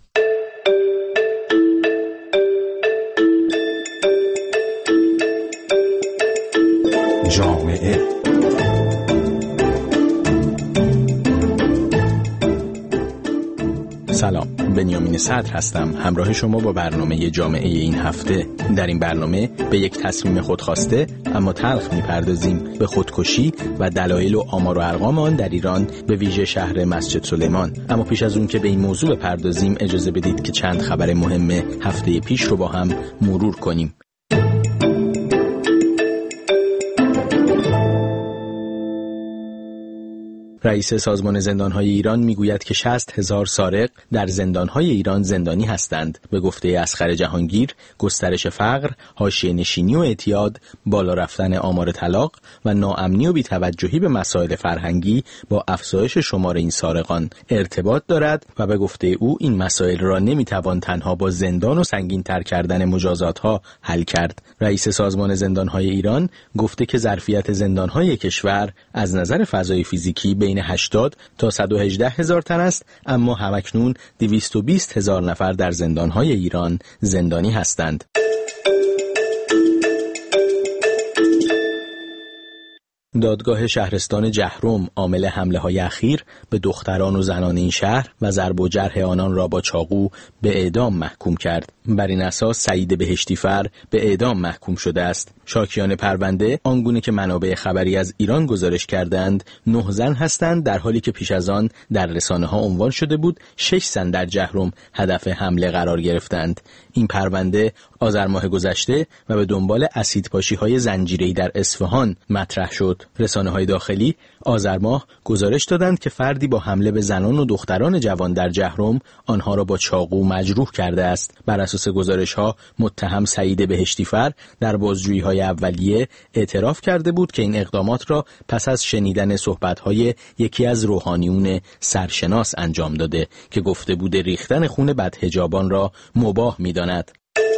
جامعه سلام، بنیامین صدر هستم، همراه شما با برنامه جامعه این هفته. در این برنامه به یک تصمیم خودخواسته اما تلخ می‌پردازیم به خودکشی و دلایل و آمار و ارقام آن در ایران، به ویژه شهر مسجد سلیمان. اما پیش از اون که به این موضوع بپردازیم اجازه بدید که چند خبر مهم هفته پیش رو با هم مرور کنیم. رئیس سازمان زندانهای ایران میگوید که شصت هزار سارق در زندانهای ایران زندانی هستند. به گفته اصغر جهانگیر، گسترش فقر، حاشیه نشینی و اعتیاد، بالا رفتن آمار طلاق و ناامنی و بی‌توجهی به مسائل فرهنگی با افزایش شمار این سارقان ارتباط دارد و به گفته او این مسائل را نمیتوان تنها با زندان و سنگین‌تر کردن مجازات‌ها حل کرد. رئیس سازمان زندانهای ایران گفته که ظرفیت زندانهای کشور از نظر فضای فیزیکی بین هشتاد تا صد و هجده هزار تن است، اما همکنون دویست و بیست هزار نفر در زندانهای ایران زندانی هستند. دادگاه شهرستان جهرم عامل حمله‌های اخیر به دختران و زنان این شهر و ضرب و جرح آنان را با چاقو به اعدام محکوم کرد. بر این اساس سعید بهشتیفر به اعدام محکوم شده است. شاکیان پرونده آنگونه که منابع خبری از ایران گزارش کردند نه زن هستند، در حالی که پیش از آن در رسانه‌ها عنوان شده بود شش زن در جهرم هدف حمله قرار گرفتند. این پرونده آذر ماه گذشته و به دنبال اسیدپاشی‌های زنجیره‌ای در اصفهان مطرح شد. رسانه‌های داخلی آذر ماه گزارش دادند که فردی با حمله به زنان و دختران جوان در جهرم آنها را با چاقو مجروح کرده است. بر اساس گزارش‌ها متهم سعید بهشتیفر در بازجویی‌های اولیه اعتراف کرده بود که این اقدامات را پس از شنیدن صحبت‌های یکی از روحانیون سرشناس انجام داده که گفته بود ریختن خون بدحجابان را مباح می‌داند.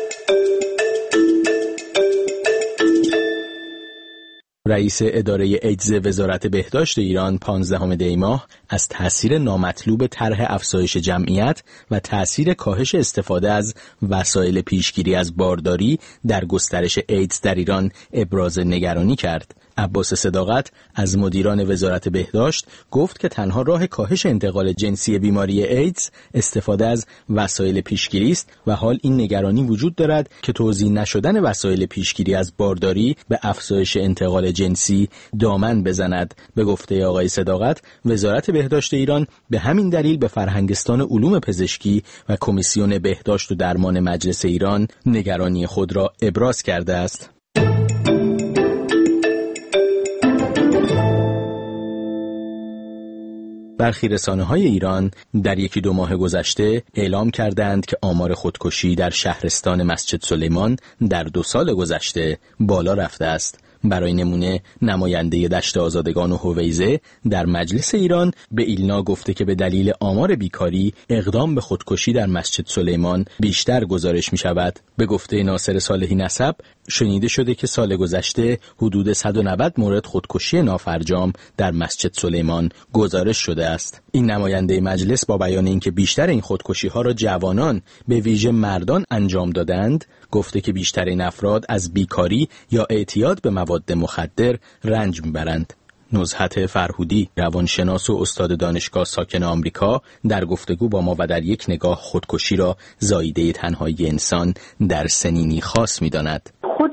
رئیس اداره ایدز وزارت بهداشت ایران پانزدهم دی ماه از تأثیر نامطلوب طرح افزایش جمعیت و تأثیر کاهش استفاده از وسایل پیشگیری از بارداری در گسترش ایدز در ایران ابراز نگرانی کرد. عباس صداقت از مدیران وزارت بهداشت گفت که تنها راه کاهش انتقال جنسی بیماری ایدز استفاده از وسایل پیشگیری است و حال این نگرانی وجود دارد که توزیع نشدن وسایل پیشگیری از بارداری به افزایش انتقال جنسی دامن بزند. به گفته آقای صداقت، وزارت بهداشت ایران به همین دلیل به فرهنگستان علوم پزشکی و کمیسیون بهداشت و درمان مجلس ایران نگرانی خود را ابراز کرده است. برخی رسانه‌های ایران در یکی دو ماه گذشته اعلام کردند که آمار خودکشی در شهرستان مسجد سلیمان در دو سال گذشته بالا رفته است. برای نمونه نماینده دشت آزادگان و هویزه در مجلس ایران به ایلنا گفته که به دلیل آمار بیکاری اقدام به خودکشی در مسجد سلیمان بیشتر گزارش می شود. به گفته ناصر صالحی نسب شنیده شده که سال گذشته حدود صد و نود مورد خودکشی نافرجام در مسجد سلیمان گزارش شده است. این نماینده مجلس با بیان اینکه بیشتر این خودکشی ها را جوانان به ویژه مردان انجام دادند، گفته که بیشتر این افراد از بیکاری یا اعتیاد به مواد مخدر رنج میبرند. نزهت فرهودی، روانشناس و استاد دانشگاه ساکن آمریکا، در گفتگو با ما و در یک نگاه خودکشی را زاییده تنهایی انسان در سنینی خاص می‌داند. خود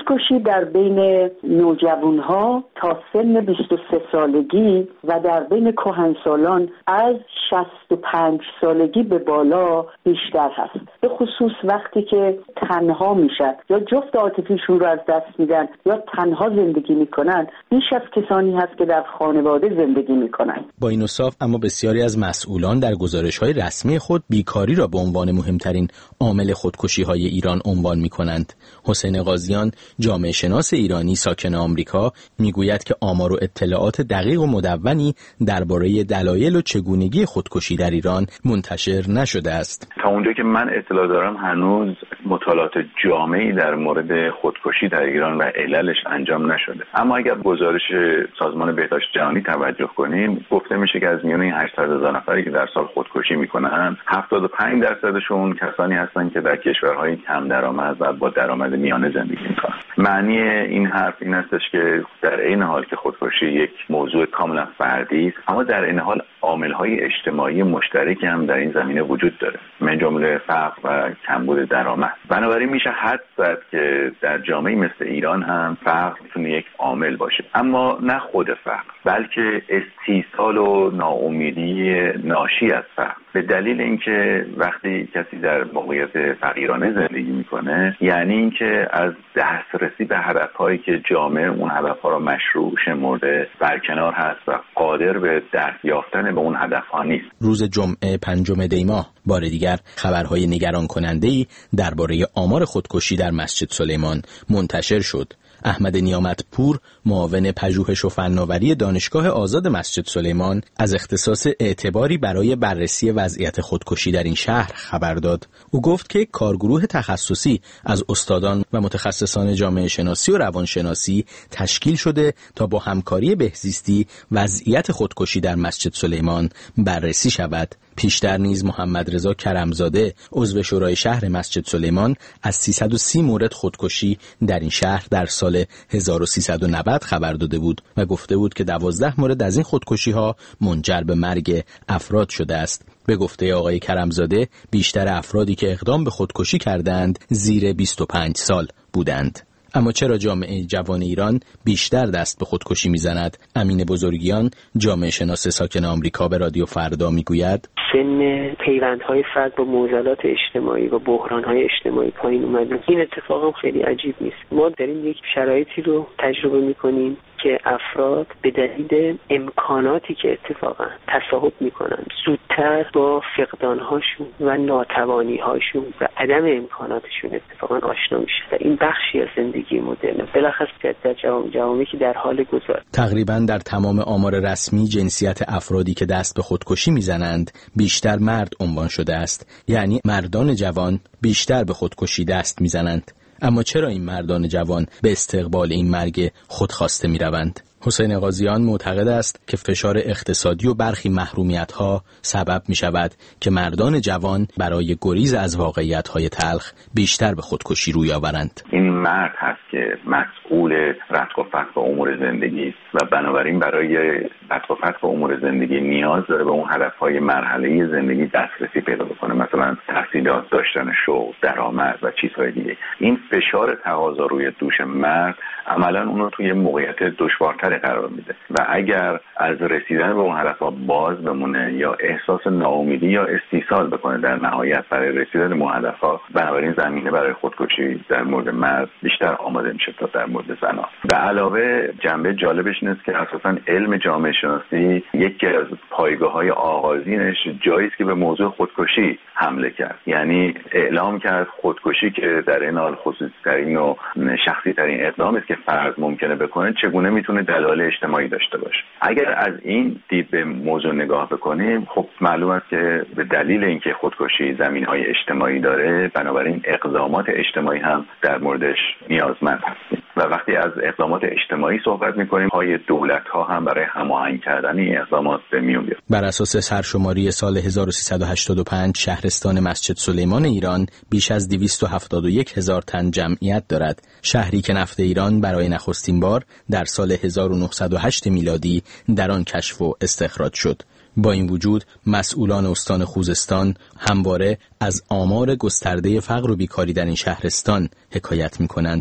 خودکشی در بین نوجوانها تا سن بیست و سه سالگی و در بین کهنسالان از شصت و پنج سالگی به بالا بیشتر هست، به خصوص وقتی که تنها میشن یا جفت عاطفیشون رو از دست میدن یا تنها زندگی میکنن، بیش از کسانی هست که در خانواده زندگی میکنن. با این اوصاف اما بسیاری از مسئولان در گزارش‌های رسمی خود بیکاری را به عنوان مهمترین عامل خودکشی‌های ایران عنوان می‌کنند. حسین قاضیان، جامعه شناس ایرانی ساکن آمریکا، میگوید که آمار و اطلاعات دقیق و مدونی درباره دلایل و چگونگی خودکشی در ایران منتشر نشده است. تا اونجا که من اطلاع دارم هنوز مطالعات جامعی در مورد خودکشی در ایران و عللش انجام نشده. اما اگر گزارش سازمان بهداشت جهانی توجه کنیم، گفته میشه که از میان این هشتصد هزار نفری که در سال خودکشی میکنن، هفتاد و پنج درصدشون کسانی هستند که در کشورهای کم درآمد و با درآمد میانه زندگی میکنن. معنی این حرف این هستش که در این حال که خودکشی یک موضوع کاملا فردی است، اما در این حال عامل‌های اجتماعی مشترکی هم در این زمینه وجود داره، من جمله فقر و کمبود درآمد. بنابراین میشه حد زد که در جامعه مثل ایران هم فقر میتونه یک عامل باشه، اما نه خود فقر، بلکه استیصال و ناامیدی ناشی از فقر، به دلیل اینکه وقتی کسی در موقعیت فقیرانه زندگی میکنه، یعنی اینکه از دسترسی به هدفهایی که جامعه اون هدفها را مشروع شمرده برکنار هست و قادر به دست یافتن به اون هدفها نیست. روز جمعه پنجم دی ماه بار دیگر خبرهای نگران کننده‌ای درباره آمار خودکشی در مسجد سلیمان منتشر شد. احمد نیامت‌پور، معاون پژوهش و فناوری دانشگاه آزاد مسجد سلیمان، از اختصاص اعتباری برای بررسی وضعیت خودکشی در این شهر خبر داد. او گفت که کارگروه تخصصی از استادان و متخصصان جامعه شناسی و روانشناسی تشکیل شده تا با همکاری بهزیستی وضعیت خودکشی در مسجد سلیمان بررسی شود. پیشتر نیز محمد رضا کرمزاده، عضو شورای شهر مسجد سلیمان، از سیصد و سی مورد خودکشی در این شهر در سال هزار و سیصد و نود خبر داده بود و گفته بود که دوازده مورد از این خودکشی‌ها منجر به مرگ افراد شده است. به گفته آقای کرمزاده، بیشتر افرادی که اقدام به خودکشی کردند زیر بیست و پنج سال بودند. اما چرا جامعه جوان ایران بیشتر دست به خودکشی میزند؟ امین بزرگیان، جامعه شناس ساکن آمریکا، به رادیو فردا میگوید سن پیوندهای فرد با معضلات اجتماعی و بحرانهای اجتماعی پایین اومده. این اتفاق هم خیلی عجیب نیست. ما داریم یک شرایطی رو تجربه میکنیم که افراد به دلیل امکاناتی که اتفاقا تصاحب میکنن زودتر با فقدانهاشون و ناتوانیهاشون و عدم امکاناتشون اتفاقا آشنا میشه و این بخشی از زندگی مدرن بلخص در جوامعی که در حال گذار. تقریبا در تمام آمار رسمی جنسیت افرادی که دست به خودکشی میزنند بیشتر مرد عنوان شده است، یعنی مردان جوان بیشتر به خودکشی دست میزنند. اما چرا این مردان جوان به استقبال این مرگ خودخواسته می روند؟ حسین قاضیان معتقد است که فشار اقتصادی و برخی محرومیت‌ها سبب می شود که مردان جوان برای گریز از واقعیت‌های تلخ بیشتر به خودکشی روی آورند. این مرد هست که مسئول رفع و فتح امور زندگی است و بنابراین برای رفع و فتح امور زندگی نیاز داره به اون هدف‌های مرحله‌ای زندگی دسترسی پیدا بکنه، مثلا تحصیلات، داشتن شغل، درآمد و چیزهای دیگه. این فشار تقاضا روی دوش مرد عملاً اون رو توی موقعیت دشوارتر قرار میده و اگر از رسیدن به اون هدفها باز بمونه یا احساس ناامیدی یا استیصال بکنه در نهایت برای رسیدن به اون هدفها، بنابراین زمینه برای خودکشی در مورد مرد بیشتر آماده میشه تا در مورد زنان. به علاوه جنبه جالبش اینه که اساساً علم جامعه شناسی یکی از پایگاه‌های آغازینش جایی است که به موضوع خودکشی حمله کرد، یعنی اعلام کرد خودکشی که در این حال خصوصی‌ترین و شخصی‌ترین اقدامی است که فرد ممکنه بکنه چگونه میتونه دلایل اجتماعی داشته باشه. اگر از این دید به موضوع نگاه بکنیم، خب معلوم است که به دلیل اینکه خودکشی زمینه‌های اجتماعی داره، بنابراین اقدامات اجتماعی هم در موردش نیازمند هستیم و وقتی از اقدامات اجتماعی صحبت می‌کنیم، پای دولت‌ها هم برای هماهنگ کردن این اقدامات به میون میاد. بر اساس سرشماری سال هزار و سیصد و هشتاد و پنج، شهرستان مسجد سلیمان ایران بیش از دویست و هفتاد و یک هزار تن جمعیت دارد. شهری که نفت ایران برای نخستین بار در سال هزار و نهصد و هشت میلادی در آن کشف و استخراج شد. با این وجود مسئولان استان خوزستان همواره از آمار گسترده فقر و بیکاری در این شهرستان حکایت می‌کنند.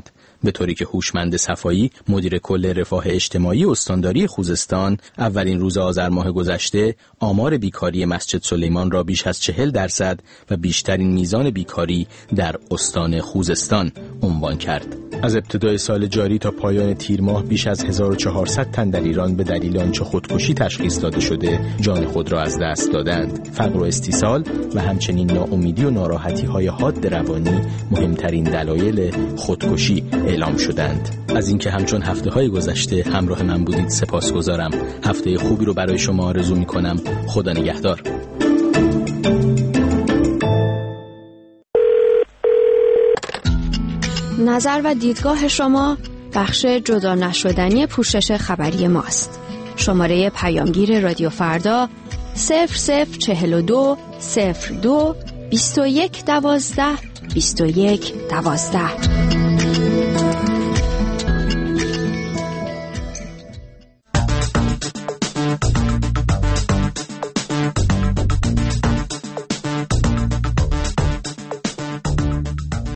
به طوری که هوشمند صفایی مدیر کل رفاه اجتماعی استانداری خوزستان اولین روز آذر ماه گذشته آمار بیکاری مسجد سلیمان را بیش از چهل درصد و بیشترین میزان بیکاری در استان خوزستان عنوان کرد. از ابتدای سال جاری تا پایان تیر ماه بیش از هزار و چهارصد تن در ایران به دلیل آنچه خودکشی تشخیص داده شده جان خود را از دست دادند. فقر و استیصال و همچنین ناامیدی و ناراحتی های حاد روانی مهمترین دلایل خودکشی اعلام شدند. از اینکه همچون هفته های گذشته همراه من بودید سپاسگزارم. هفته خوبی رو برای شما آرزو می‌کنم. خدا نگهدار. نظر و دیدگاه شما بخش جدا نشدنی پوشش خبری ماست. شماره پیامگیر رادیو فردا صفر صفر چهل و دو صفر دو بیست و یک دوازده بیست و یک دوازده.